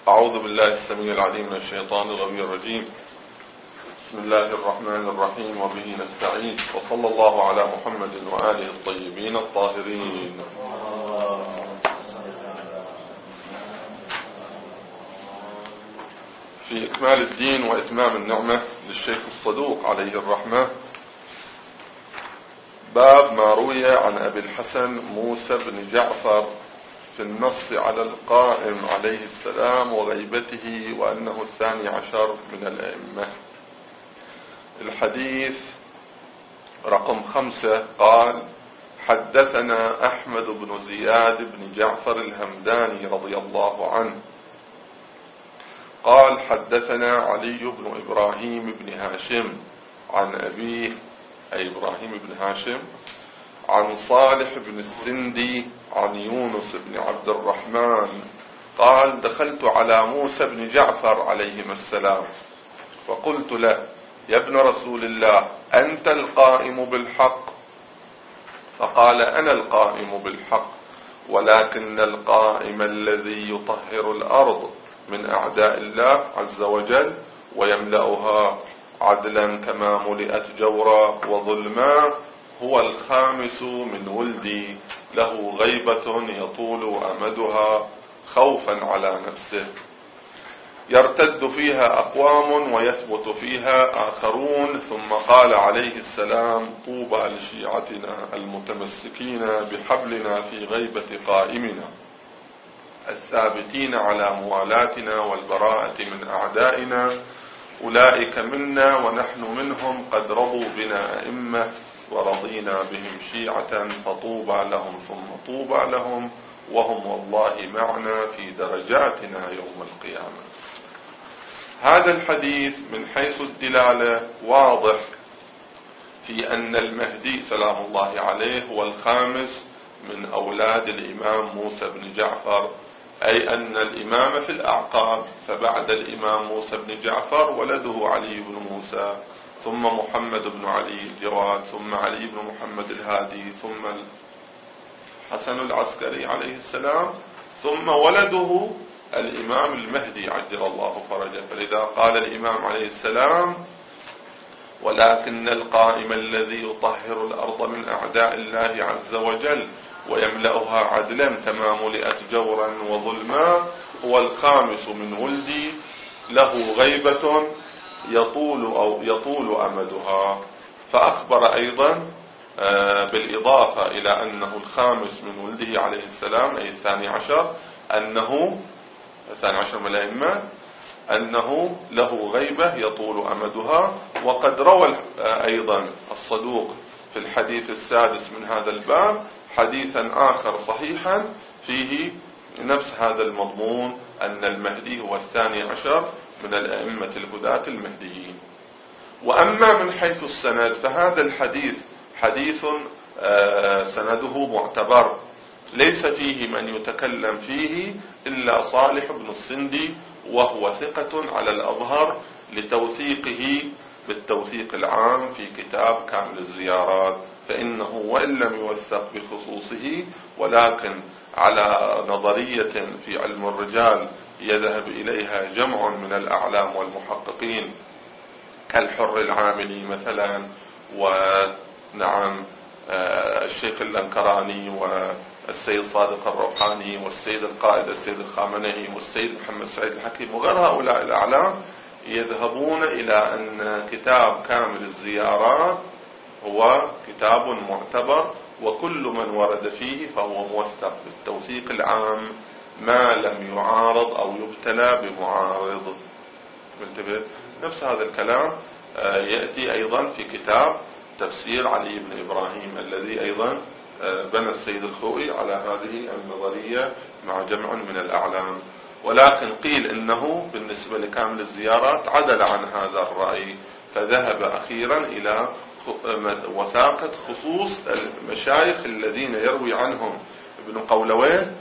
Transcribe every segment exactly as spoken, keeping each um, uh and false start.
أعوذ بالله السميع العليم من الشيطان الغوي الرجيم. بسم الله الرحمن الرحيم، وبه نستعين، وصلى الله على محمد وآله الطيبين الطاهرين. في إكمال الدين وإتمام النعمة للشيخ الصدوق عليه الرحمة، باب ما روي عن أبي الحسن موسى بن جعفر في النص على القائم عليه السلام وغيبته وأنه الثاني عشر من الأئمة. الحديث رقم خمسة. قال: حدثنا أحمد بن زياد بن جعفر الهمداني رضي الله عنه قال: حدثنا علي بن إبراهيم بن هاشم عن أبيه أي إبراهيم بن هاشم عن صالح بن السندي عن يونس بن عبد الرحمن قال: دخلت على موسى بن جعفر عليهما السلام فقلت له: يا ابن رسول الله، أنت القائم بالحق؟ فقال: أنا القائم بالحق، ولكن القائم الذي يطهر الأرض من أعداء الله عز وجل ويملأها عدلا كما ملئت جورا وظلما هو الخامس من ولدي، له غيبة يطول أمدها خوفا على نفسه، يرتد فيها أقوام ويثبت فيها آخرون. ثم قال عليه السلام: طوبى لشيعتنا المتمسكين بحبلنا في غيبة قائمنا، الثابتين على موالاتنا والبراءة من أعدائنا، أولئك منا ونحن منهم، قد رضوا بنا أئمة ورضينا بهم شيعة، فطوبى لهم ثم طوبى لهم، وهم والله معنا في درجاتنا يوم القيامة. هذا الحديث من حيث الدلالة واضح في أن المهدي سلام الله عليه هو الخامس من أولاد الإمام موسى بن جعفر، أي أن الإمام في الأعقاب، فبعد الإمام موسى بن جعفر ولده علي بن موسى، ثم محمد بن علي الجواد، ثم علي بن محمد الهادي، ثم الحسن العسكري عليه السلام، ثم ولده الإمام المهدي عجل الله فرجه. فلذا قال الإمام عليه السلام: ولكن القائم الذي يطهر الأرض من أعداء الله عز وجل ويملأها عدلا كما ملئت جورا وظلما هو الخامس من ولدي، له غيبة يطول أو يطول أمدها. فأخبر أيضا بالإضافة إلى أنه الخامس من ولده عليه السلام أي الثاني عشر، أنه الثاني عشر من الأئمة، أنه له غيبة يطول أمدها. وقد روى أيضا الصدوق في الحديث السادس من هذا الباب حديثا آخر صحيحا فيه نفس هذا المضمون، أن المهدي هو الثاني عشر من الأئمة الهداة المهديين. وأما من حيث السند فهذا الحديث حديث سنده معتبر، ليس فيه من يتكلم فيه إلا صالح بن السندي، وهو ثقة على الأظهر لتوثيقه بالتوثيق العام في كتاب كامل الزيارات، فإنه وإن لم يوثق بخصوصه ولكن على نظرية في علم الرجال يذهب إليها جمع من الأعلام والمحققين كالحر العاملي مثلا، ونعم الشيخ الأنكراني والسيد صادق الروحاني والسيد القائد السيد الخامنئي والسيد محمد سعيد الحكيم وغير هؤلاء الأعلام، يذهبون إلى أن كتاب كامل الزيارات هو كتاب معتبر، وكل من ورد فيه فهو موثق بالتوثيق العام ما لم يعارض أو يبتلى بمعارض. منتبه؟ نفس هذا الكلام يأتي أيضا في كتاب تفسير علي بن إبراهيم الذي أيضا بنى السيد الخوئي على هذه النظرية مع جمع من الأعلام. ولكن قيل إنه بالنسبة لكامل الزيارات عدل عن هذا الرأي، فذهب أخيرا إلى وثاقة خصوص المشايخ الذين يروي عنهم ابن قولويه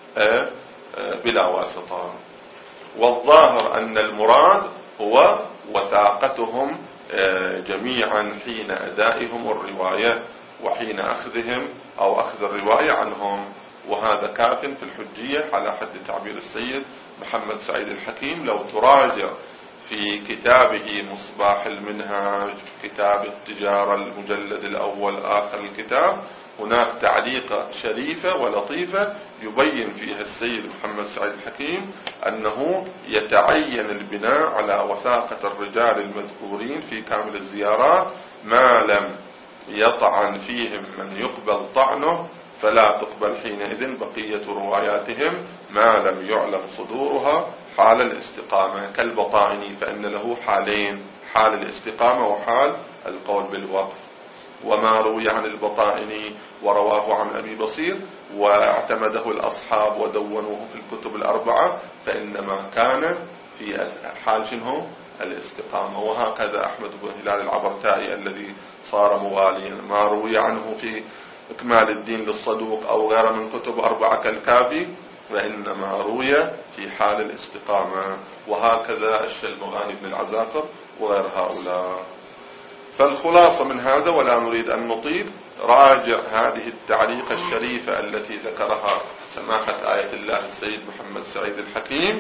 بلا واسطة. والظاهر أن المراد هو وثاقتهم جميعا حين أدائهم الرواية وحين أخذهم أو أخذ الرواية عنهم، وهذا كاف في الحجية على حد تعبير السيد محمد سعيد الحكيم. لو تراجع في كتابه مصباح المنهاج، كتاب التجارة المجلد الأول آخر الكتاب، هناك تعليقة شريفة ولطيفة يبين فيها السيد محمد سعيد الحكيم أنه يتعين البناء على وثاقة الرجال المذكورين في كامل الزيارات ما لم يطعن فيهم من يقبل طعنه، فلا تقبل حينئذ بقية رواياتهم ما لم يعلم صدورها حال الاستقامة، كالبطائني فإن له حالين، حال الاستقامة وحال القول بالوقف. وما روي عن البطائني ورواه عن أبي بصير واعتمده الأصحاب ودونوه في الكتب الأربعة فإنما كان في حال شنه الاستقامة. وهكذا أحمد بن هلال العبرتائي الذي صار مواليا، ما روي عنه في إكمال الدين للصدوق أو غير من كتب أربعة كالكافي فإنما روي في حال الاستقامة. وهكذا الشلمغاني بن العزاقر وغير هؤلاء. فالخلاصة من هذا، ولا نريد أن نطيل، راجع هذه التعليقة الشريفة التي ذكرها سماحة آية الله السيد محمد سعيد الحكيم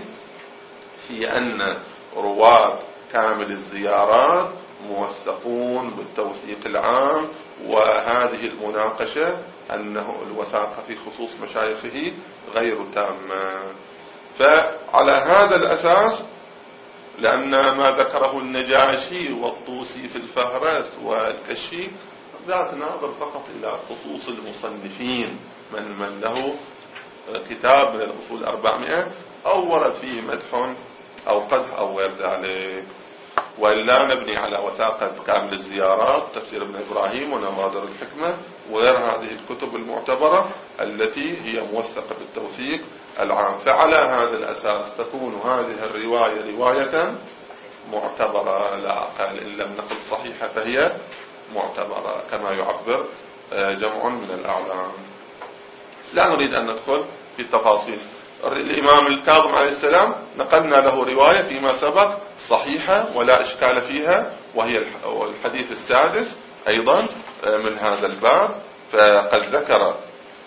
في أن رواة كامل الزيارات موثقون بالتوثيق العام، وهذه المناقشة أنه الوثاقة في خصوص مشايخه غير تامة. فعلى هذا الأساس، لأن ما ذكره النجاشي والطوسي في الفهرس والكشي ذات ناظر فقط إلى خصوص المصنفين، من من له كتاب من الأصول أربعمائة أو ورد فيه مدح أو قدح أو غير ذلك، وإلا نبني على وثاقة كامل الزيارات، تفسير ابن إبراهيم ونوادر الحكمة وغير هذه الكتب المعتبرة التي هي موثقة بالتوثيق العام. فعلى هذا الأساس تكون هذه الرواية رواية معتبرة لا أقل، إن لم نقل صحيحة فهي معتبرة كما يعبر جمع من الأعلام. لا نريد أن ندخل في التفاصيل. الإمام الكاظم عليه السلام نقلنا له رواية فيما سبق صحيحة ولا إشكال فيها، وهي الحديث السادس أيضا من هذا الباب. فقد ذكر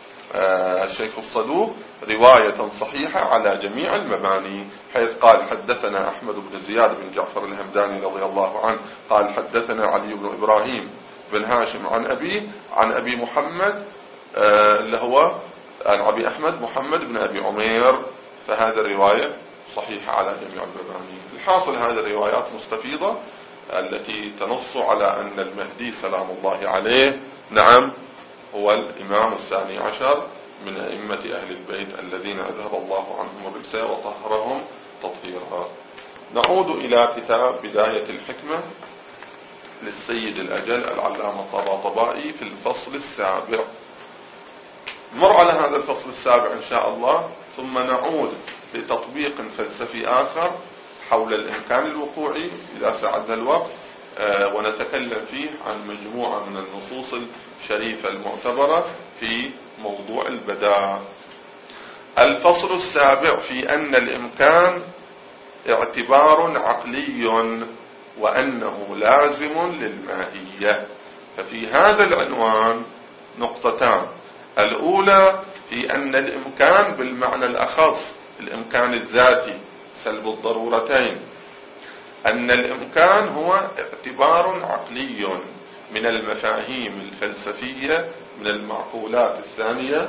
الشيخ الصدوق رواية صحيحة على جميع المباني، حيث قال حدثنا أحمد بن زياد بن جعفر الهمداني رضي الله عنه قال حدثنا علي بن إبراهيم بن هاشم عن أبي عن أبي محمد اللي هو عن أبي أحمد محمد بن أبي عمير. فهذا الرواية صحيحة على جميع المباني. الحاصل هذه الروايات مستفيضة التي تنص على أن المهدي سلام الله عليه نعم هو الإمام الثاني عشر من أئمة أهل البيت الذين أذهب الله عنهم الرجس وطهرهم تطهيرا. نعود إلى كتاب بداية الحكمة للسيد الأجل العلامة الطباطبائي في الفصل السابع. نمر على هذا الفصل السابع إن شاء الله، ثم نعود لتطبيق فلسفي آخر حول الإمكان الوقوعي إذا ساعدنا الوقت، ونتكلم فيه عن مجموعة من النصوص الشريفة المعتبرة في موضوع البداء. الفصل السابع في أن الإمكان اعتبار عقلي وأنه لازم للماهية. ففي هذا العنوان نقطتان. الأولى في أن الإمكان بالمعنى الأخص الإمكان الذاتي سلب الضرورتين، أن الإمكان هو اعتبار عقلي من المفاهيم الفلسفية من المعقولات الثانية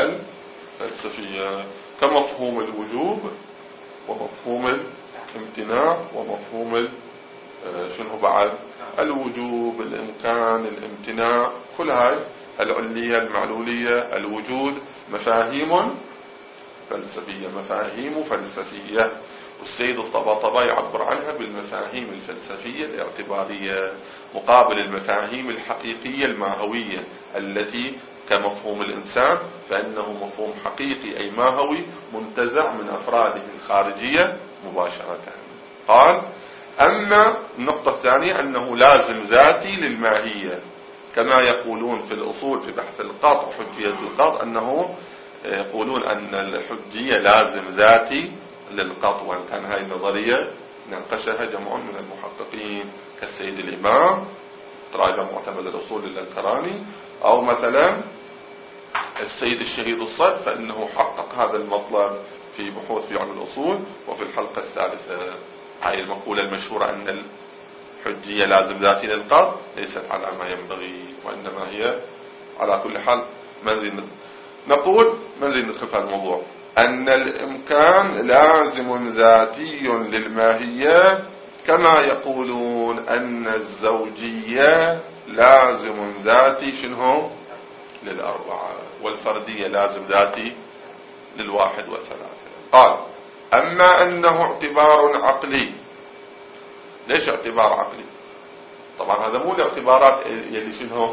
الفلسفية، كمفهوم الوجوب ومفهوم الامتناع ومفهوم شنو بعد الوجوب الإمكان الامتناع، كل هاي العلية المعلولية الوجود مفاهيم فلسفية مفاهيم فلسفية. والسيد الطباطبائي يعبر عنها بالمفاهيم الفلسفية الاعتبارية مقابل المفاهيم الحقيقية الماهوية التي كمفهوم الإنسان فإنه مفهوم حقيقي أي ماهوي منتزع من أفراده الخارجية مباشرة. قال أما النقطة الثانية أنه لازم ذاتي للماهية، كما يقولون في الأصول في بحث القطع حجية القطع أنه يقولون أن الحجية لازم ذاتي للقطع، وإن كان هاي النظرية ناقشها جمع من المحققين كالسيد الإمام تراجع معتمد الأصول للكراني، أو مثلا السيد الشهيد الصدر فإنه حقق هذا المطلب في بحوث في علم الأصول. وفي الحلقة الثالثة هاي المقولة المشهورة أن الحجية لازم ذاتي للقاضي ليست على ما ينبغي، وإنما هي على كل حال. ما نريد نقول ما نريد ندخل في الموضوع أن الإمكان لازم ذاتي للماهية، كما يقولون أن الزوجية لازم ذاتي شنو للأربعة، والفردية لازم ذاتي للواحد والثلاثة. قال أما أنه اعتبار عقلي. ليش اعتبار عقلي؟ طبعا هذا مو الاعتبارات يلي شنو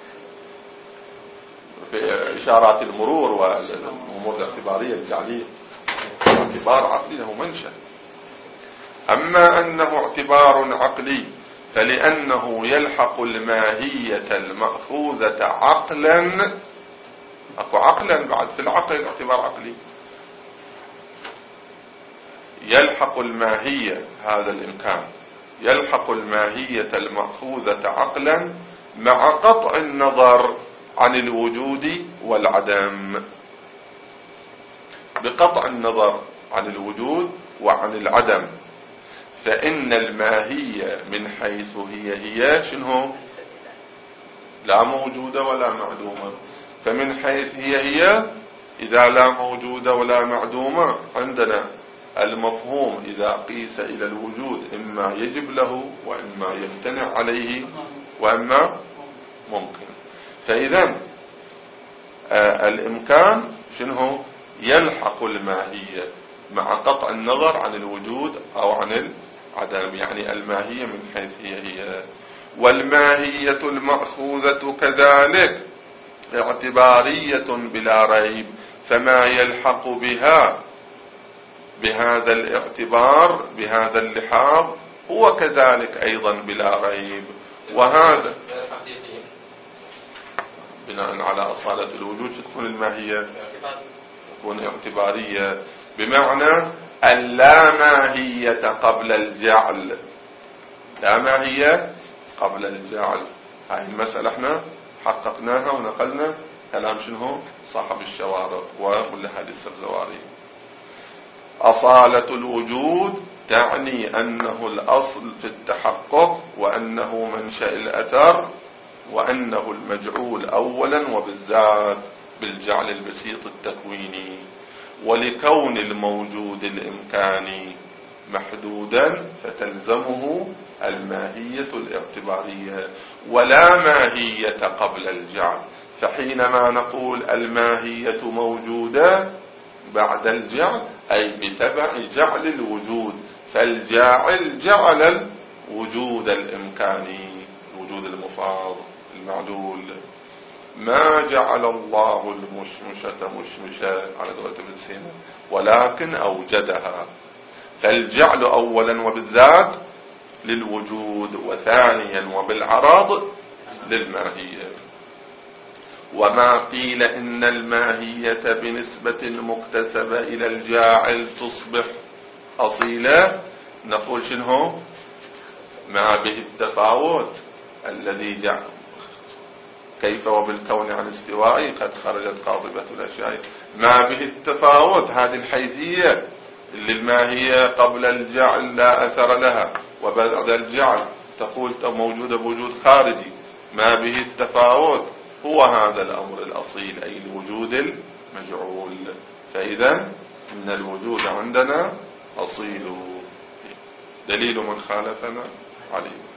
في إشارات المرور والأمور الاعتبارية التعليق، اعتبار عقلي له منشأ. أما أنه اعتبار عقلي فلأنه يلحق الماهية المأخوذة عقلا. أكو عقلا بعد في العقل اعتبار عقلي. يلحق الماهية، هذا الإمكان يلحق الماهية المأخوذة عقلا مع قطع النظر عن الوجود والعدم. بقطع النظر عن الوجود وعن العدم، فإن الماهية من حيث هي هي شنو لا موجودة ولا معدومة. فمن حيث هي هي إذا لا موجودة ولا معدومة عندنا المفهوم إذا قيس إلى الوجود إما يجب له وإما يمتنع عليه وإما ممكن. فإذا آه الإمكان شنو يلحق الماهية مع قطع النظر عن الوجود أو عن العدم، يعني الماهية من حيث هي هي. والماهية المأخوذة كذلك اعتبارية بلا ريب، فما يلحق بها بهذا الاعتبار بهذا اللحاظ هو كذلك أيضا بلا ريب. وهذا بناء على أصالة الوجود تكون الماهية تكون اعتبارية، بمعنى اللا ماهية قبل الجعل. لا ماهية قبل الجعل. هاي المسألة احنا حققناها ونقلنا كلام شنو صاحب الشوارع وملا هذه السبزواري. أصالة الوجود تعني أنه الأصل في التحقق، وأنه منشأ الأثر، وأنه المجعول أولا وبالذات بالجعل البسيط التكويني. ولكون الموجود الإمكاني محدودا فتلزمه الماهية الاعتبارية ولا ماهية قبل الجعل. فحينما نقول الماهية موجودة بعد الجعل أي بتبع جعل الوجود، فالجاعل جعل الوجود الإمكاني الوجود المفاض المعلول. ما جعل الله المشمشة مشمشة على قولة ابن سينا ولكن أوجدها. فالجعل أولا وبالذات للوجود، وثانيا وبالعرض للماهية. وما قيل إن الماهية بنسبة مكتسبة إلى الجاعل تصبح أصيلة، نقول شنو ما به التفاوت الذي جعل كيف وبالكون عن استوائي قد خرجت قاضبة الأشياء. ما به التفاوت هذه الحيثية اللي الماهية قبل الجعل لا أثر لها وبعد الجعل تقول موجودة بوجود خارجي. ما به التفاوت هو هذا الأمر الأصيل أي الوجود المجعول. فإذا إن الوجود عندنا أصيل، دليل من خالفنا عليه.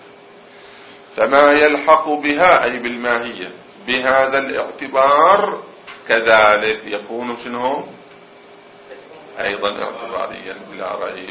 فما يلحق بها أي بالماهية بهذا الاعتبار كذلك يكون شنو أيضا اعتباريا بلا ريب.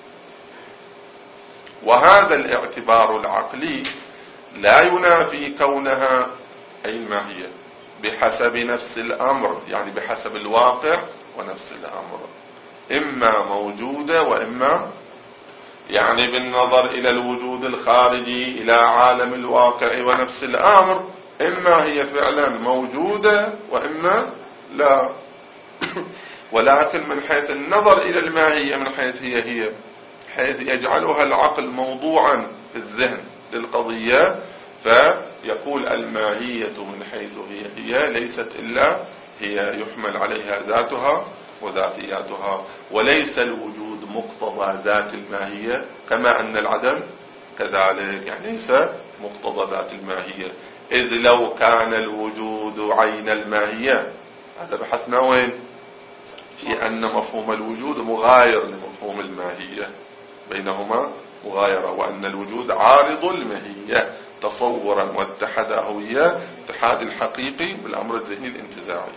وهذا الاعتبار العقلي لا ينافي كونها أي الماهية بحسب نفس الأمر، يعني بحسب الواقع ونفس الأمر، إما موجودة وإما يعني بالنظر إلى الوجود الخارجي إلى عالم الواقع ونفس الأمر، إما هي فعلا موجودة وإما لا. ولكن من حيث النظر إلى الماهية من حيث هي هي حيث يجعلها العقل موضوعا في الذهن للقضية، فيقول الماهية من حيث هي هي ليست إلا هي يحمل عليها ذاتها وذاتياتها، وليس الوجود مقتضى ذات الماهية، كما أن العدم كذلك، يعني ليس مقتضى ذات الماهية. إذ لو كان الوجود عين الماهية، هذا بحثنا وين؟ في أن مفهوم الوجود مغاير لمفهوم الماهية، بينهما مغايرة، وأن الوجود عارض الماهية تصورا واتحد هوية اتحاد الحقيقي بالأمر الذهني الانتزاعي.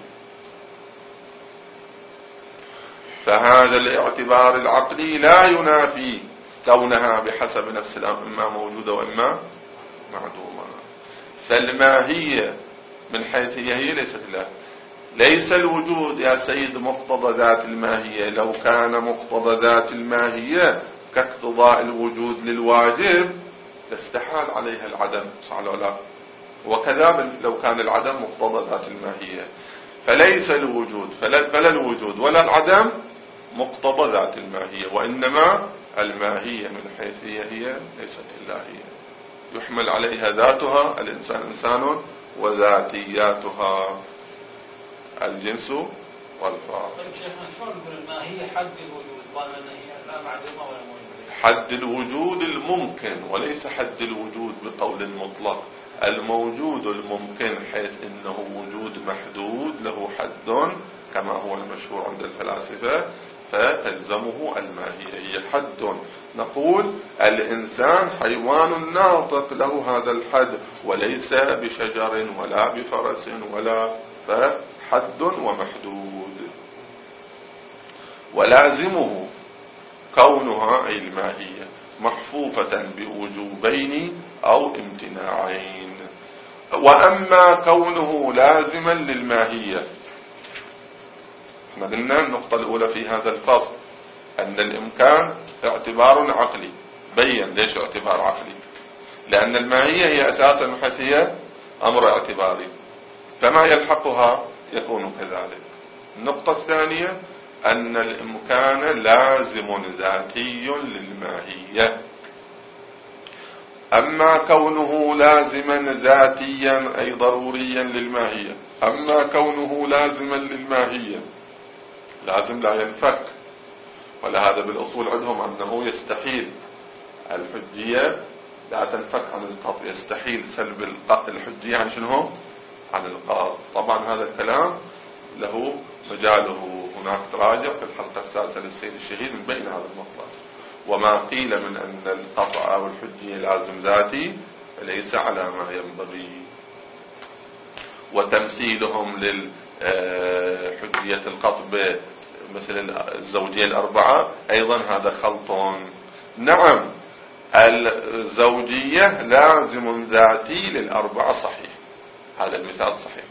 فهذا الاعتبار العقلي لا ينافي كونها بحسب نفس الأمر إما موجودة وإما معدومة. فالماهية من حيث هي هي ليست له. ليس الوجود يا سيد مقتضى ذات الماهية، لو كان مقتضى ذات الماهية كاقتضاء الوجود للواجب لاستحال عليها العدم، صح ولا لا؟ وكذا لو كان العدم مقتضى ذات الماهية. فليس الوجود فلا, فلا الوجود ولا العدم مقتضى ذات الماهية، وإنما الماهية من حيث هي هي ليست إلا هي، يحمل عليها ذاتها، الإنسان إنسان، وذاتياتها الجنس والفرد. طيب شيخنا شلون نقول الماهية حد الوجود؟ قال لنا هي لا معدومة ولا موجودة. حد الوجود الممكن، وليس حد الوجود بقول مطلق. الموجود الممكن حيث انه وجود محدود له حد كما هو المشهور عند الفلاسفة، فتلزمه الماهية هي حد. نقول الإنسان حيوان ناطق له هذا الحد، وليس بشجر ولا بفرس ولا، فحد ومحدود. ولازمه كونها أي الماهية محفوفة بوجوبين أو امتناعين. وأما كونه لازما للماهية، احنا قلنا النقطة الأولى في هذا الفصل أن الإمكان اعتبار عقلي. بين ليش اعتبار عقلي؟ لأن الماهية هي أساسا من حيث هي أمر اعتباري، فما يلحقها يكون كذلك. النقطة الثانية أن الإمكان لازم ذاتي للماهية. أما كونه لازما ذاتيا أي ضروريا للماهية، أما كونه لازما للماهية لازم لا ينفك، ولهذا بالأصول عندهم أنه يستحيل الحجية لا تنفك عن القطع، يستحيل سلب الحجية عن شنو؟ عن القاضي. طبعا هذا الكلام له مجاله، هناك تراجع في الحلقة السادسة للسيد الشهيد من بين هذا المطلب. وما قيل من أن القطع أو الحجية لازم ذاتي فليس على ما ينبغي. وتمثيلهم للحجية القطع مثل الزوجية الأربعة أيضا هذا خلط. نعم الزوجية لازم ذاتي للأربعة صحيح، هذا المثال صحيح.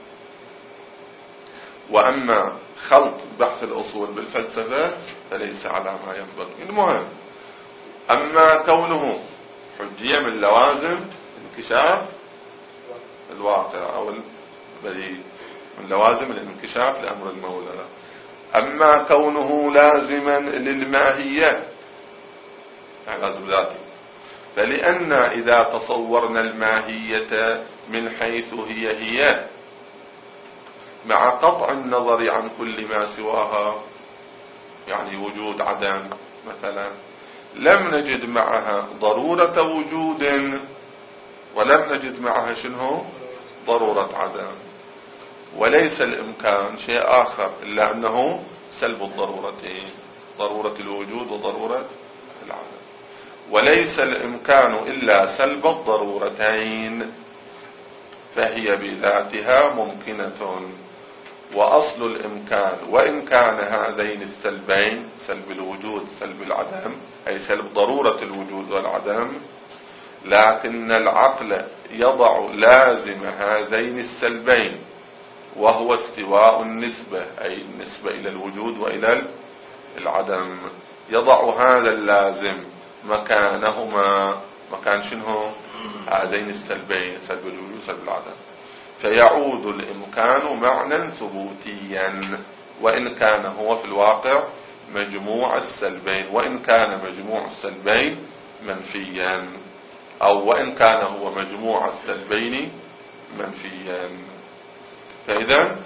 وأما خلط بحث الأصول بالفلسفة فليس على ما ينبغي. المهم أما كونه حجية من لوازم انكشاف الواقع أو البديهي، من لوازم الانكشاف لأمر المولى. أما كونه لازما للماهية يعني لازم ذاتي، فلأن إذا تصورنا الماهية من حيث هي هي مع قطع النظر عن كل ما سواها، يعني وجود عدم مثلا، لم نجد معها ضرورة وجود ولم نجد معها شنو؟ ضرورة عدم. وليس الإمكان شيء آخر إلا أنه سلب الضرورتين، ضرورة الوجود وضرورة العدم. وليس الإمكان إلا سلب الضرورتين، فهي بذاتها ممكنة. وأصل الإمكان وإن كان هذين السلبين، سلب الوجود سلب العدم أي سلب ضرورة الوجود والعدم، لكن العقل يضع لازم هذين السلبين وهو استواء النسبة أي النسبة إلى الوجود وإلى العدم، يضع هذا اللازم مكانهما، مكان شنو؟ هذين السلبين سلب الوجود سلب العدم. فيعود الإمكان معنى ثبوتيا، وإن كان هو في الواقع مجموع السلبين، وإن كان مجموع السلبين منفيا، أو وإن كان هو مجموع السلبين منفيا. فإذا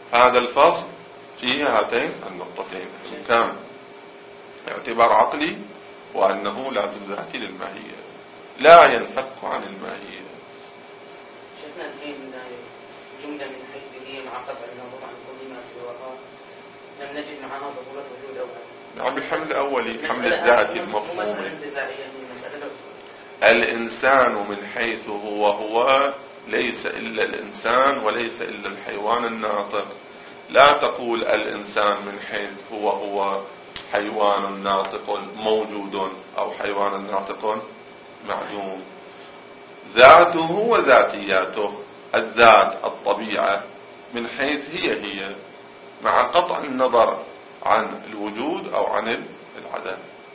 هذا الفصل فيه هاتين النقطتين، إن كان اعتبار عقلي وأنه لازم ذاتي للماهية لا ينفك عن الماهية. شفنا الحين جملة من حيث هي مع قطع النظر عن كل ما سواها لم نجد معها ضرورة وجود أولى. نعم، بحمل أولي، حمل الذاتي المفهوم. يعني الإنسان من حيث هو هو ليس إلا الإنسان وليس إلا الحيوان الناطق. لا تقول الإنسان من حيث هو هو حيوان ناطق موجود أو حيوان ناطق معدوم. ذاته وذاتياته، الذات الطبيعة من حيث هي هي مع قطع النظر عن الوجود أو عن العدم.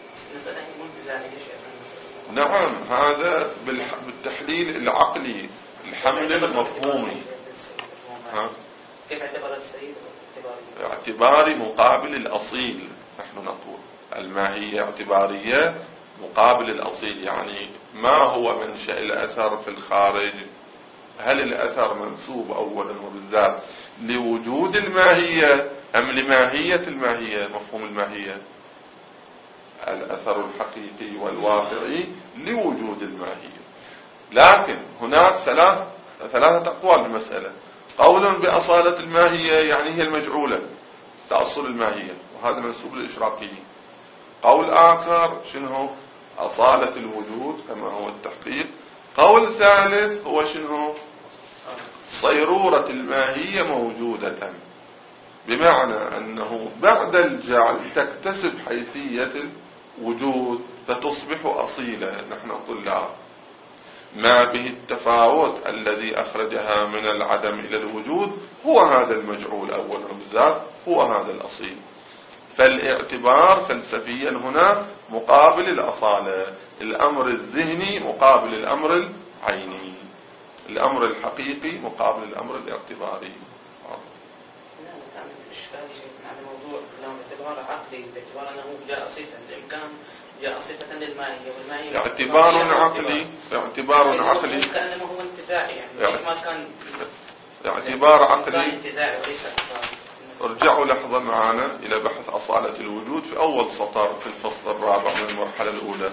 نعم، هذا بالتحليل العقلي الحمل المفهومي. كيف اعتبار السيد؟ اعتباري مقابل الأصيل. نحن نقول الماهية اعتبارية مقابل الأصيل، يعني ما هو منشأ الأثر في الخارج؟ هل الأثر منسوب أولا وبالذات لوجود الماهية أم لماهية الماهية؟ مفهوم الماهية الأثر الحقيقي والواقعي لوجود الماهية. لكن هناك ثلاث ثلاثة أقوال بالمسألة. قول بأصالة الماهية يعني هي المجعولة تأصل الماهية، وهذا منسوب للإشراقي. قول آخر شنو؟ أصالة الوجود كما هو التحقيق. قول ثالث هو شنو؟ صيرورة الماهية موجودة، بمعنى أنه بعد الجعل تكتسب حيثية الوجود فتصبح أصيلة. نحن نقول لا، ما به التفاوت الذي أخرجها من العدم إلى الوجود هو هذا المجعول أولا بالذات، هو هذا الأصيل. فالاعتبار فلسفيا هنا مقابل الأصالة، الأمر الذهني مقابل الأمر العيني، الأمر الحقيقي مقابل الأمر الاعتباري. لا، كانت الإشكال على الموضوع لأنه اعتبار عقلي، باعتبار أنه جاء صفة الإمكان، جاء صفة للماهية، والماهية اعتبار عقلي، اعتبار عقلي كأنه هو انتزاعي، يعني ما كان اعتبار عقلي. انتزاعي وليس اعتبار. ارجعوا لحظة معنا إلى بحث أصالة الوجود في أول سطر في الفصل الرابع من المرحلة الأولى.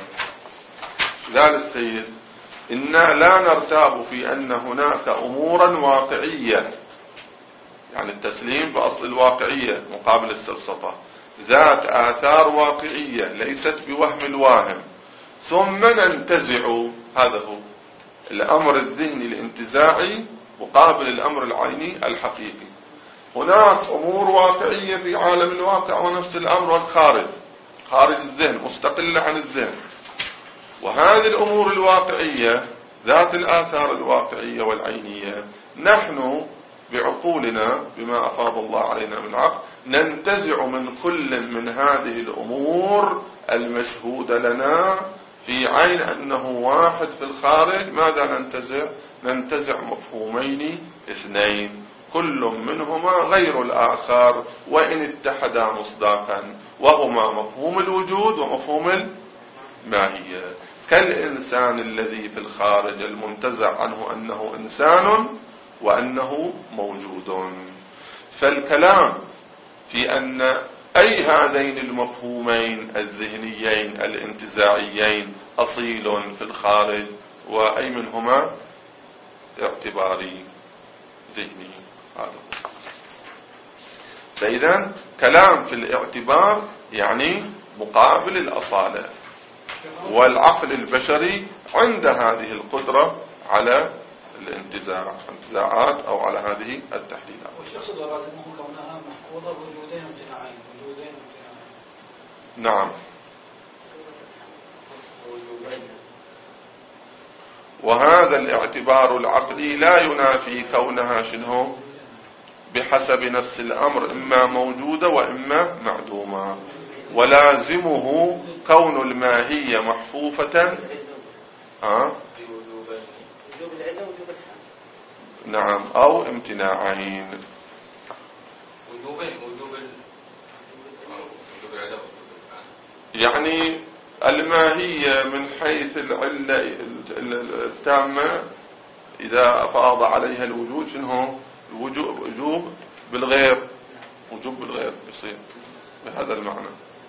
قال السيد: إنا لا نرتاب في أن هناك أمورا واقعية، يعني التسليم بأصل الواقعية مقابل السلسطة، ذات آثار واقعية ليست بوهم الواهم، ثم ننتزع. هذا هو الأمر الذهني الانتزاعي مقابل الأمر العيني الحقيقي. هناك أمور واقعية في عالم الواقع ونفس الأمر والخارج، خارج الذهن، مستقلة عن الذهن. وهذه الأمور الواقعية ذات الآثار الواقعية والعينية نحن بعقولنا بما أفاض الله علينا من عقل ننتزع من كل من هذه الأمور المشهودة لنا في عين أنه واحد في الخارج. ماذا ننتزع؟ ننتزع مفهومين اثنين كل منهما غير الآخر وإن اتحدا مصداقا، وهما مفهوم الوجود ومفهوم الماهية. كالإنسان الذي في الخارج المنتزع عنه أنه إنسان وأنه موجود. فالكلام في أن أي هذين المفهومين الذهنيين الانتزاعيين أصيل في الخارج وأي منهما اعتباري ذهني. فإذا كلام في الاعتبار يعني مقابل الأصالة، والعقل البشري عند هذه القدرة على الانتزاع، انتزاعات أو على هذه التحليلات. وش يقصد ورازمه كونها محفوظة بوجودين امتناعين؟ وجودين امتناعين. نعم. وهذا الاعتبار العقلي لا ينافي كونها شنو بحسب نفس الأمر إما موجودة وإما معدومة، ولازمه كون الماهية محفوفة ها؟ نعم أو امتناعين. يعني الماهية من حيث العلة التامة إذا أفاض عليها الوجود شنو؟ الوجوب بالغير، وجوب بالغير يصير بهذا المعنى.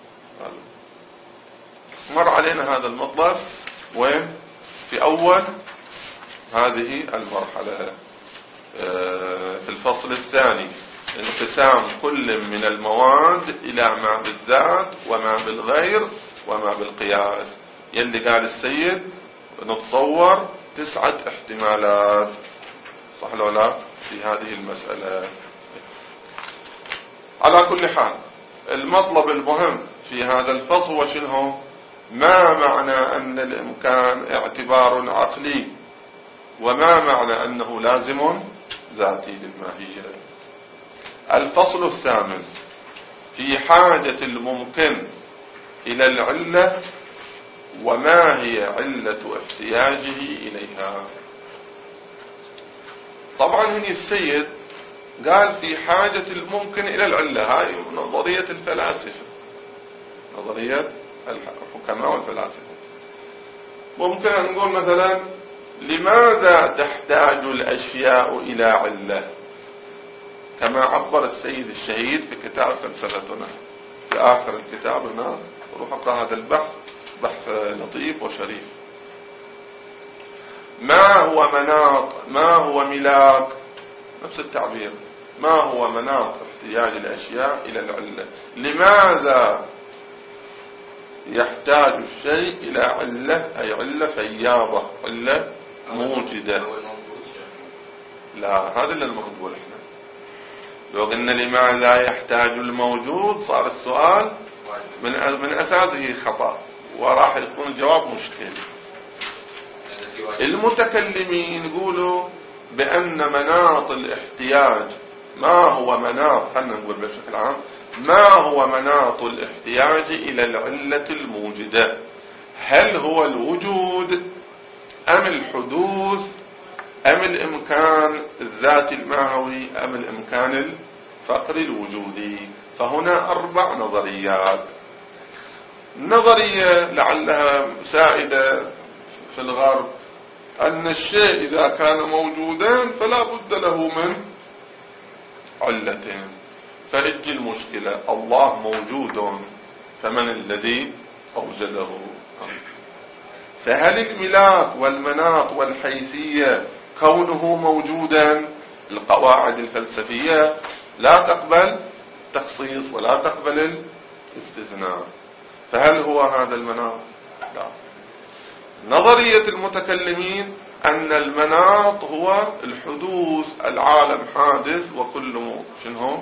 مر علينا هذا المطلب وين؟ في أول هذه المرحلة في الفصل الثاني، انقسام كل من المواد إلى ما بالذات وما بالغير وما بالقياس. يلي قال السيد نتصور تسعة احتمالات، صح لو لا في هذه المسألة. على كل حال المطلب المهم في هذا الفصل وشنه؟ ما معنى أن الإمكان اعتبار عقلي، وما معنى أنه لازم ذاتي للماهية. الفصل الثامن في حاجة الممكن إلى العلة وما هي علة احتياجه إليها. طبعا هنا السيد قال في حاجة الممكن إلى العلة، هاي نظرية الفلاسفة، نظرية الحكماء والفلاسفة. ممكن أن نقول مثلا لماذا تحتاج الأشياء إلى علة، كما عبر السيد الشهيد في كتاب فلسفتنا في آخر الكتاب. هنا روح اقرأ هذا البحث، بحث لطيف وشريف. ما هو مناط، ما هو ملاك، نفس التعبير، ما هو مناط احتياج الأشياء إلى العلة. لماذا يحتاج الشيء إلى علة، أي علة فياضة، علة موجدة. لا، هذا اللي المقبول احنا. لو قلنا لماذا يحتاج الموجود صار السؤال من من أساسه خطأ، وراح يكون الجواب مشكل. المتكلمين يقولوا بأن مناط الاحتياج، ما هو مناط، خلنا نقول بشكل عام، ما هو مناط الاحتياج إلى العلة الموجدة؟ هل هو الوجود أم الحدوث أم الإمكان الذاتي الماهوي أم الإمكان الفقري الوجودي؟ فهنا أربع نظريات. نظرية لعلها سائدة في الغرب أن الشيء إذا كان موجودا فلا بد له من علتين. فإجي المشكلة، الله موجود فمن الذي أوجده؟ فهل الملاك والمناط والحيثية كونه موجودا؟ القواعد الفلسفية لا تقبل تخصيص ولا تقبل الاستثناء. فهل هو هذا المناط؟ لا. نظرية المتكلمين أن المناط هو الحدوث، العالم حادث وكل شنو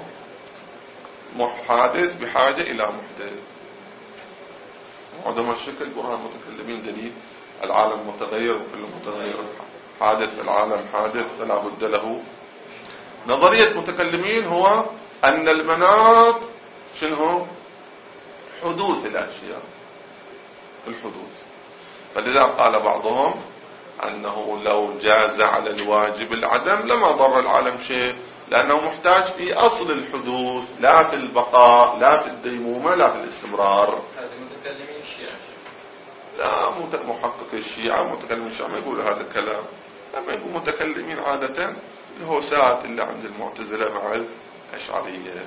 حادث بحاجة إلى محدث. وعندما الشكل برهان المتكلمين دليل العالم متغير وكل متغير حادث، العالم حادث فلا بد له. نظرية المتكلمين هو أن المناط شنو حدوث الأشياء، الحدوث. فلذا قال بعضهم أنه لو جاز على الواجب العدم لما ضر العالم شيء، لأنه محتاج في أصل الحدوث لا في البقاء لا في الديمومة لا في الاستمرار. هذا متكلمين الشيعة. لا، محقق الشيعة متكلمين الشيعة ما يقول هذا الكلام. لما يقول متكلمين عادة اللي هو ساعة اللي عند المعتزلة مع الأشعرية.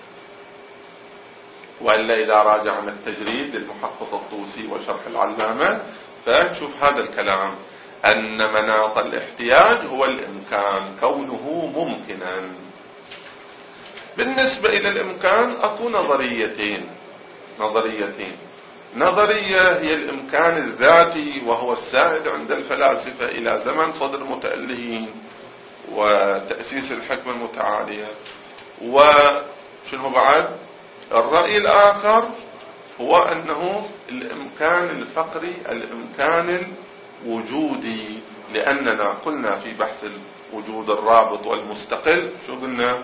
وإلا إذا راجعنا التجريد للمحقق الطوسي وشرح العلامة فنشوف هذا الكلام، أن مناط الاحتياج هو الإمكان، كونه ممكنا. بالنسبة إلى الإمكان أكو نظريتين نظريتين نظرية هي الإمكان الذاتي، وهو السائد عند الفلاسفة إلى زمن صدر المتألهين وتأسيس الحكمة المتعالية. وشنو بعد؟ الرأي الآخر هو أنه الإمكان الفقري، الإمكان الوجودي، لأننا قلنا في بحث الوجود الرابط والمستقل شو قلنا؟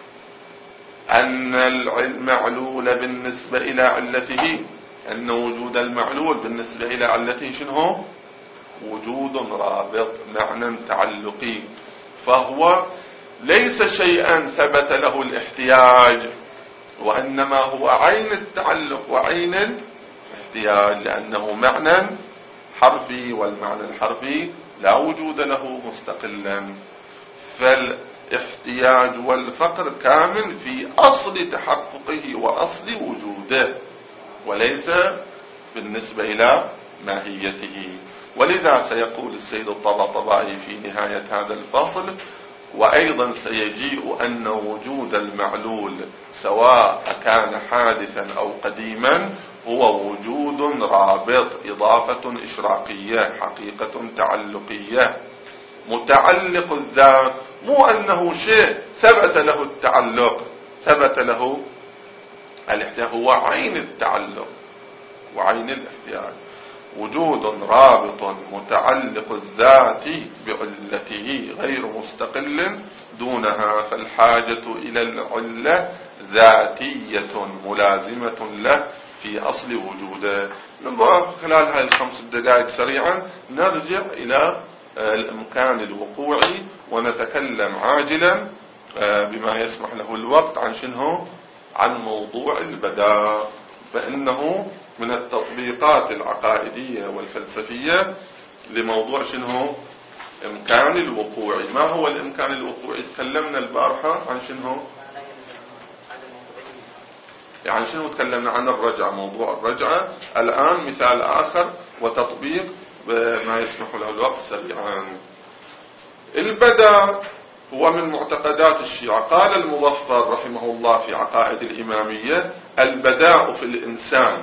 أن المعلول بالنسبة إلى علته، أن وجود المعلول بالنسبة إلى علته شنو؟ وجود رابط، معنى تعلقي. فهو ليس شيئا ثبت له الاحتياج، وإنما هو عين التعلق وعين الاحتياج، لأنه معنى حرفي، والمعنى الحرفي لا وجود له مستقلا. احتياج والفقر كامل في أصل تحققه وأصل وجوده، وليس بالنسبة إلى ماهيته. ولذا سيقول السيد الطباطبائي في نهاية هذا الفصل: وأيضا سيجيء أن وجود المعلول سواء كان حادثا أو قديما هو وجود رابط، إضافة إشراقية، حقيقة تعلقية، متعلق الذات، مو أنه شيء ثبت له التعلق، ثبت له الاحتياج، هو عين التعلق وعين الاحتياج، وجود رابط متعلق الذات بعلته غير مستقل دونها، فالحاجة إلى العلة ذاتية ملازمة له في أصل وجوده. نبغى خلال هاي الخمس دقائق سريعا نرجع إلى الإمكان الوقوعي ونتكلم عاجلا بما يسمح له الوقت عن شنو؟ عن موضوع البداء، فإنه من التطبيقات العقائدية والفلسفية لموضوع شنو؟ إمكان الوقوعي. ما هو الإمكان الوقوعي؟ تكلمنا البارحة عن شنو؟ يعني شنو تكلمنا عن الرجعة، موضوع الرجعة. الآن مثال آخر وتطبيق بما يسمح له الوقت سريعا. البداء هو من معتقدات الشيعة. قال المظفر رحمه الله في عقائد الإمامية: البداء في الإنسان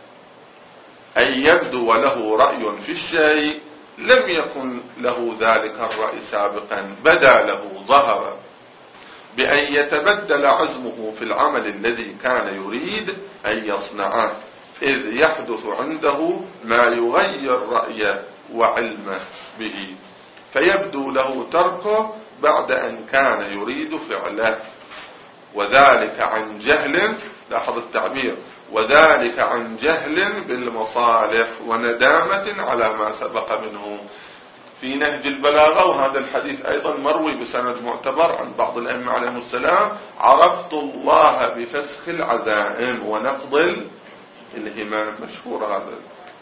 أن يبدو له رأي في الشيء لم يكن له ذلك الرأي سابقا، بدا له، ظهر، بأن يتبدل عزمه في العمل الذي كان يريد أن يصنعه، إذ يحدث عنده ما يغير رأيه وعلمه به، فيبدو له تركه بعد أن كان يريد فعله، وذلك عن جهل، لاحظ التعبير، وذلك عن جهل بالمصالح وندامة على ما سبق منه. في نهج البلاغة، وهذا الحديث أيضا مروي بسند معتبر عن بعض الأئمة عليهم السلام: عرفت الله بفسخ العزائم ونقض الهمام، مشهور هذا.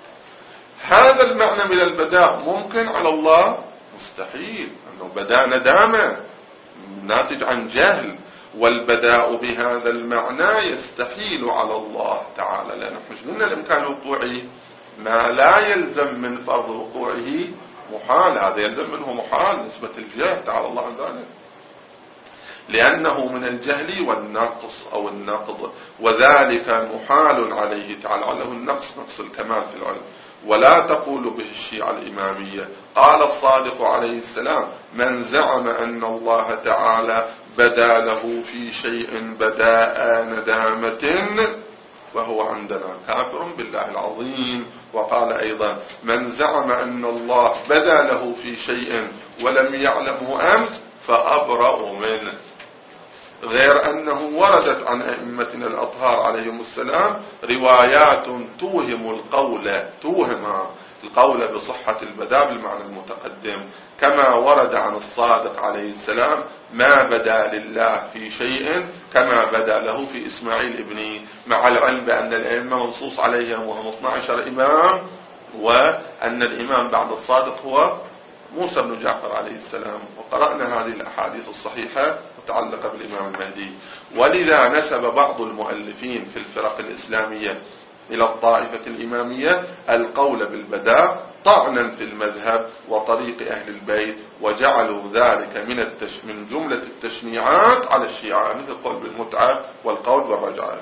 هذا المعنى من البداء ممكن على الله؟ مستحيل، أنه بداء ندامة ناتج عن جهل، والبداء بهذا المعنى يستحيل على الله تعالى، لأنه مش قلنا الإمكان الوقوعي ما لا يلزم من فرض وقوعه محال، هذا يلزم منه محال نسبة الجهل، تعالى الله عن ذلك، لأنه من الجهل والنقص أو النقض، وذلك محال عليه تعالى، له النقص، نقص الكمال في العلم. ولا تقول به الشيعة الإمامية. قال الصادق عليه السلام: من زعم أن الله تعالى بدا له في شيء بداء ندامة وهو عندنا كافر بالله العظيم. وقال أيضا: من زعم أن الله بدا له في شيء ولم يعلمه أمس فأبرأ منه. غير أنه وردت عن أئمتنا الأطهار عليهم السلام روايات توهم القول، توهم القول بصحة البداء بالمعنى المتقدم، كما ورد عن الصادق عليه السلام: ما بدا لله في شيء كما بدا له في إسماعيل ابنه، مع العلم بأن الأئمة منصوص عليهم وهم اثني عشر إمام، وأن الإمام بعد الصادق هو موسى بن جعفر عليه السلام. وقرأنا هذه الأحاديث الصحيحة متعلقة بالإمام المهدي. ولذا نسب بعض المؤلفين في الفرق الإسلامية إلى الطائفة الإمامية القول بالبداء طعنا في المذهب وطريق أهل البيت، وجعلوا ذلك من, التش... من جملة التشنيعات على الشيعة، مثل القول بالمتعة والقول بالرجعة.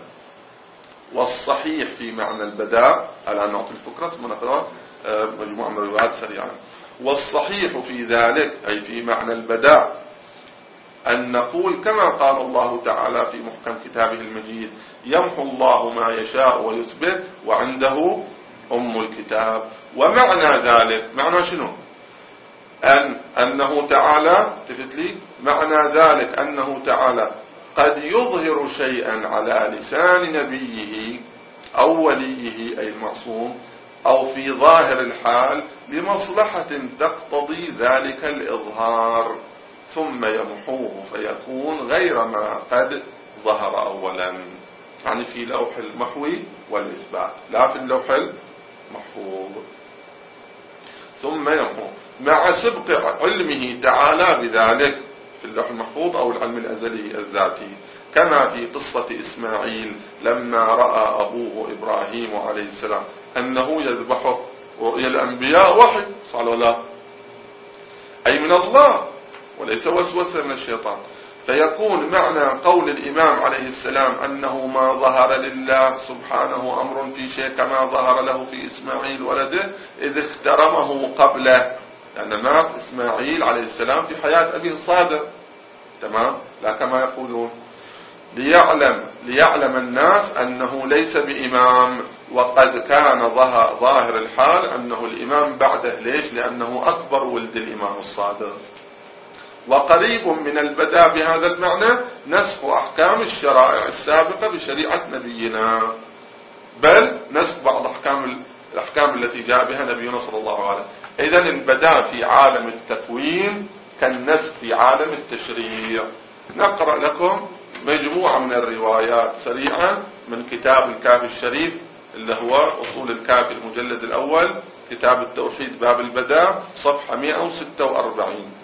والصحيح في معنى البداء، الآن نعطي الفكرة ثم نقرأ مجموعة من الروايات سريعا. والصحيح في ذلك أي في معنى البداء أن نقول كما قال الله تعالى في محكم كتابه المجيد: يمحو الله ما يشاء ويثبت وعنده أم الكتاب. ومعنى ذلك، معنى شنو؟ أن أنه تعالى، تفت لي معنى ذلك أنه تعالى قد يظهر شيئا على لسان نبيه أو وليه أي المعصوم، أو في ظاهر الحال لمصلحة تقتضي ذلك الإظهار، ثم يمحوه فيكون غير ما قد ظهر أولا، يعني في لوح المحو والإثبات لا في اللوح المحفوظ. ثم يمحوه مع سبق علمه تعالى بذلك في اللوح المحفوظ أو العلم الأزلي الذاتي، كما في قصة إسماعيل لما رأى أبوه إبراهيم عليه السلام أنه يذبحه. رؤيا الأنبياء وحي صلى الله، أي من الله وليس وسوسة من الشيطان. فيكون معنى قول الإمام عليه السلام أنه ما ظهر لله سبحانه أمر في شيء كما ظهر له في إسماعيل ولده إذ اخترمه قبله، لأن مات إسماعيل عليه السلام في حياة أبيه الصادق، تمام، لا كما يقولون. ليعلم ليعلم الناس أنه ليس بإمام، وقد كان ظاهر الحال أنه الإمام بعده. ليش؟ لأنه أكبر ولد الإمام الصادق. وقريب من البداء بهذا المعنى نسخ أحكام الشرائع السابقة بشريعة نبينا، بل نسخ بعض أحكام الأحكام التي جاء بها نبينا صلى الله عليه وسلم. إذن البداء في عالم التكوين كالنسخ في عالم التشريع. نقرأ لكم مجموعة من الروايات سريعا من كتاب الكافي الشريف اللي هو أصول الكافي المجلد الأول، كتاب التوحيد باب البداء، صفحة مئة وستة وأربعين.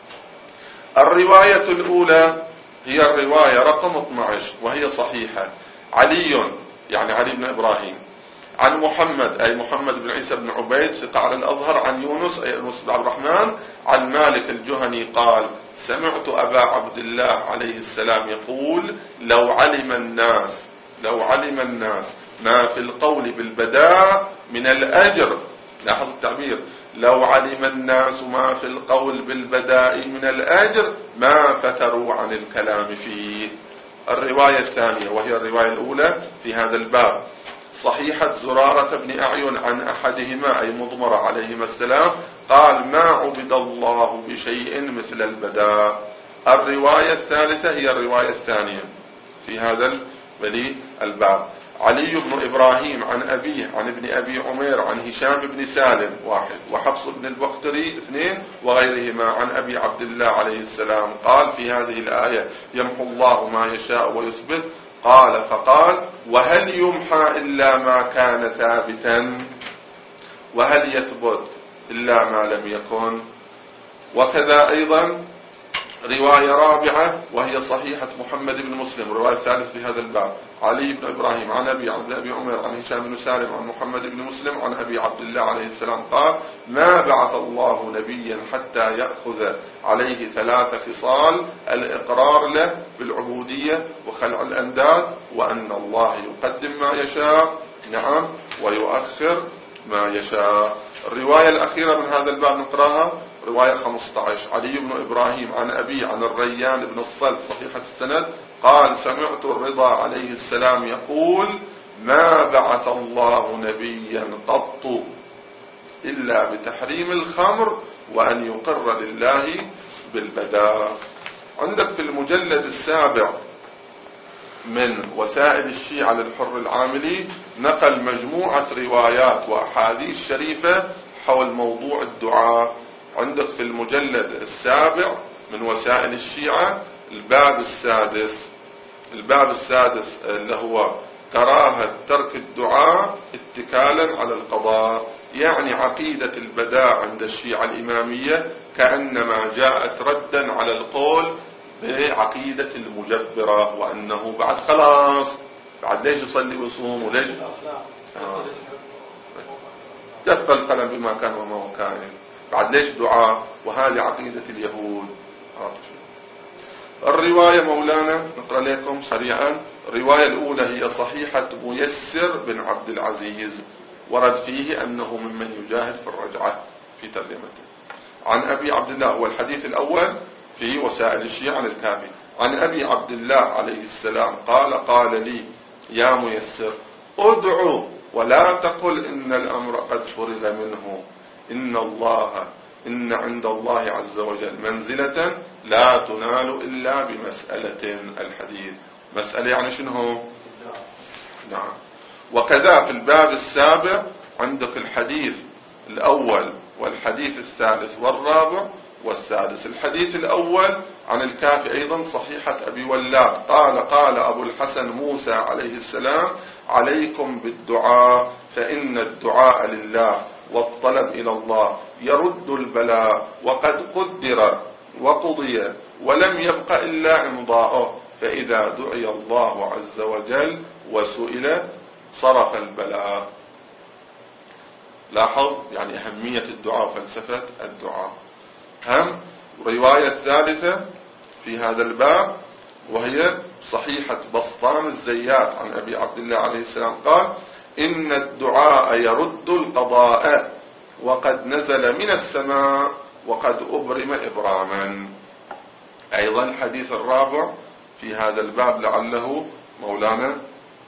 الرواية الأولى هي الرواية رقم اثني عشر وهي صحيحة. علي يعني علي بن إبراهيم عن محمد أي محمد بن عيسى بن عبيد ثقة على الأظهر، عن يونس أي يونس بن عبد الرحمن، عن مالك الجهني قال: سمعت أبا عبد الله عليه السلام يقول: لو علم الناس لو علم الناس ما في القول بالبداء من الأجر، لاحظ التعبير، لو علم الناس ما في القول بالبداء من الأجر ما فتروا عن الكلام فيه. الرواية الثانية وهي الرواية الأولى في هذا الباب صحيحة زرارة بن أعين عن أحدهما أي مضمر عليهما السلام قال: ما عبد الله بشيء مثل البداء. الرواية الثالثة هي الرواية الثانية في هذا الباب. علي بن إبراهيم عن أبيه عن ابن أبي عمير عن هشام بن سالم واحد، وحفص بن البختري اثنين، وغيرهما عن أبي عبد الله عليه السلام قال في هذه الآية: يمحو الله ما يشاء ويثبت. قال فقال: وهل يمحى إلا ما كان ثابتا؟ وهل يثبت إلا ما لم يكن؟ وكذا أيضا رواية رابعة وهي صحيحة محمد بن مسلم، الرواية الثالث في هذا الباب، علي بن إبراهيم عن أبي عن أبي عمر عن هشام بن سالم عن محمد بن مسلم عن أبي عبد الله عليه السلام قال: ما بعث الله نبيا حتى يأخذ عليه ثلاث خصال: الإقرار له بالعبودية وخلع الأنداد، وأن الله يقدم ما يشاء نعم ويؤخر ما يشاء. الرواية الأخيرة من هذا الباب نقرأها، رواية خمسة عشر، علي بن إبراهيم عن أبي عن الريان بن الصلب صحيحة السند قال: سمعت الرضا عليه السلام يقول: ما بعث الله نبيا قط إلا بتحريم الخمر وأن يقر لله بالبداء. عندك في المجلد السابع من وسائل الشيعة للحر العاملي نقل مجموعة روايات وأحاديث شريفة حول موضوع الدعاء. عندك في المجلد السابع من وسائل الشيعة الباب السادس الباب السادس اللي هو كراهة ترك الدعاء اتكالا على القضاء، يعني عقيدة البداء عند الشيعة الإمامية كأنما جاءت ردا على القول بعقيدة المجبرة، وأنه بعد خلاص بعد ليش يصلي ويصوم وليش آه. جف القلم بما كان وما هو كائن، بعد ليش دعاء، وهذه عقيدة اليهود. الرواية مولانا نقرأ لكم سريعا. الرواية الأولى هي صحيحة ميسر بن عبد العزيز، ورد فيه أنه ممن يجاهد في الرجعة في ترجمته. عن أبي عبد الله، والحديث الأول في وسائل الشيعة عن الكافي، عن أبي عبد الله عليه السلام قال: قال لي يا ميسر ادعو ولا تقل إن الأمر قد فرغ منه، إن الله إن عند الله عز وجل منزلة لا تنال إلا بمسألة. الحديث مسألة يعني شنو؟ نعم. وكذا في الباب السابع عندك الحديث الأول والحديث الثالث والرابع والسادس. الحديث الأول عن الكافي أيضا صحيحة أبي ولاد قال: قال أبو الحسن موسى عليه السلام: عليكم بالدعاء فإن الدعاء لله والطلب إلى الله يرد البلاء، وقد قدر وقضي ولم يبق إلا إمضاءه، فإذا دعي الله عز وجل وسئل صرف البلاء. لاحظ يعني أهمية الدعاء وفلسفة الدعاء. هم رواية ثالثة في هذا الباب وهي صحيحة بسطام الزيات عن أبي عبد الله عليه السلام قال: إن الدعاء يرد القضاء وقد نزل من السماء وقد أبرم إبراما. أيضا الحديث الرابع في هذا الباب لعله مولانا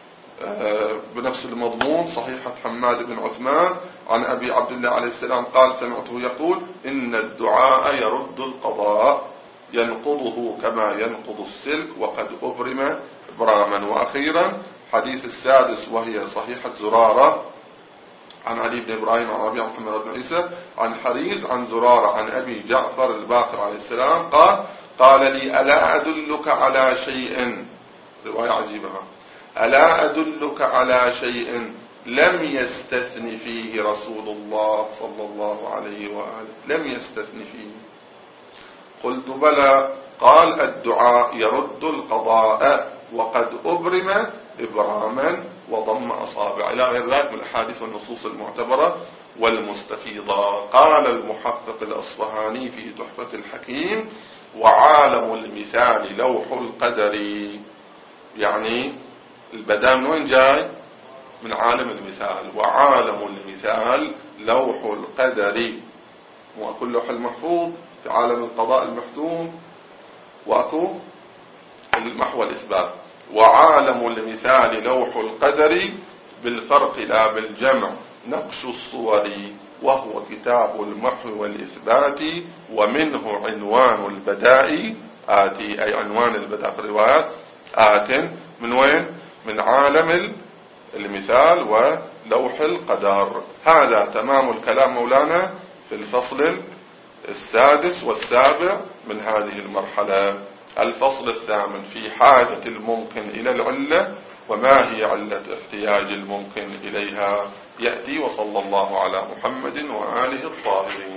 بنفس المضمون، صحيحة حماد بن عثمان عن أبي عبد الله عليه السلام قال: سمعته يقول: إن الدعاء يرد القضاء ينقضه كما ينقض السلك وقد أبرم إبراما. وأخيرا حديث السادس وهي صحيحة زرارة عن علي بن إبراهيم عن ربيعة محمد بن عيسى عن حريز عن زرارة عن أبي جعفر الباقر عليه السلام قال: قال لي: ألا أدلك على شيء، رواية عجيبة، ألا أدلك على شيء لم يستثن فيه رسول الله صلى الله عليه وآله، لم يستثن فيه. قلت: بلى. قال: الدعاء يرد القضاء وقد أبرم إبراما وضم أصابع، إلى غير ذلك من الأحاديث والنصوص المعتبرة والمستفيضة. قال المحقق الأصفهاني في تحفة الحكيم: وعالم المثال لوح القدر. يعني البداء من وين جاي؟ من عالم المثال. وعالم المثال لوح القدر، وكل لوح المحفوظ في عالم القضاء المحتوم، وأكو المحو الإثبات. وعالم المثال لوح القدر بالفرق لا بالجمع نقش الصور، وهو كتاب المحو والإثبات، ومنه عنوان البداء آتي، أي عنوان البداء في الروايات آت. من وين؟ من عالم المثال ولوح القدر. هذا تمام الكلام مولانا في الفصل السادس والسابع من هذه المرحلة. الفصل الثامن في حاجة الممكن إلى العلة، وما هي علة احتياج الممكن إليها، يأتي. وصلى الله على محمد وآله الطاهرين.